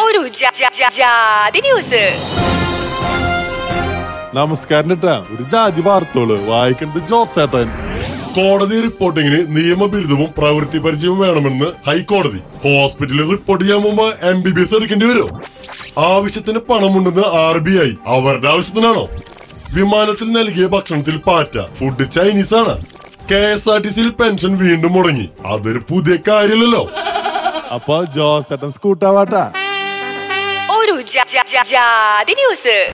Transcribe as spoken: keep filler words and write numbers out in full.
ഒരു ജാതി ന്യൂസ്. നമസ്കാരം കേട്ടാ. ഒരു ജാതി വാർത്തകള് വായിക്കുന്നത് ജോസേട്ടൻ. കോടതി റിപ്പോർട്ടിങ്ങിന് നിയമബിരുദവും പ്രവൃത്തി പരിചയവും വേണമെന്ന് ഹൈക്കോടതി. ഹോസ്പിറ്റലിൽ റിപ്പോർട്ട് ചെയ്യാൻ മുമ്പ് എം ബി ബി എസ് എടുക്കേണ്ടി വരും. ആവശ്യത്തിന് പണമുണ്ടെന്ന് ആർ ബി ഐ അവരുടെ ആവശ്യത്തിനാണോ? വിമാനത്തിൽ നൽകിയ ഭക്ഷണത്തിൽ പാറ്റ, ഫുഡ് ചൈനീസ് ആണ്. കെ എസ് ആർ ടി സിയിൽ പെൻഷൻ വീണ്ടും മുടങ്ങി. അതൊരു പുതിയ കാര്യമല്ലല്ലോ. അപ്പൊ ജോസേട്ടൻ സ്കൂട്ടാവാട്ടാ. ഒരു ജാതി ന്യൂസ്.